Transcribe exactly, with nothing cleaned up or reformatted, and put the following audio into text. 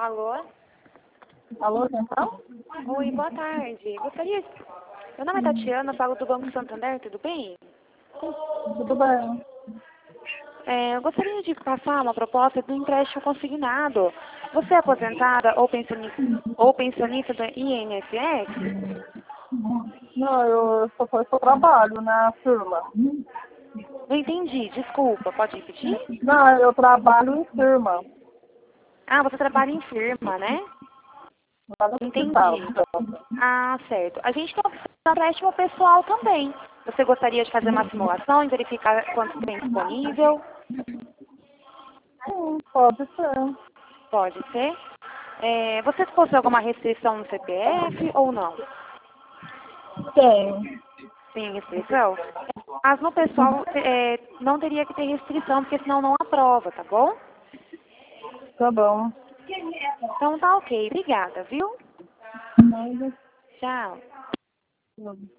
Alô? Alô, Central? Oi, boa tarde. Gostaria... Meu nome é Tatiana, eu falo do Banco Santander, tudo bem? Tudo bem. É, eu gostaria de passar uma proposta do empréstimo consignado. Você é aposentada ou pensionista, ou pensionista do I N S S? Não, eu só faço eu trabalho na firma. Não entendi, desculpa, pode repetir? Não, eu trabalho em firma. Ah, você trabalha em firma, né? Lá no hospital. Entendi. Ah, certo. A gente tem um empréstimo pessoal também. Você gostaria de fazer uma simulação e verificar quanto tem disponível? Sim, pode ser. Pode ser. É, você possui alguma restrição no C P F ou não? Tem. Tem restrição? Mas no pessoal é, não teria que ter restrição, porque senão não aprova, tá bom? Tá bom. Então tá ok. Obrigada, viu? Nada. Tchau. Nada.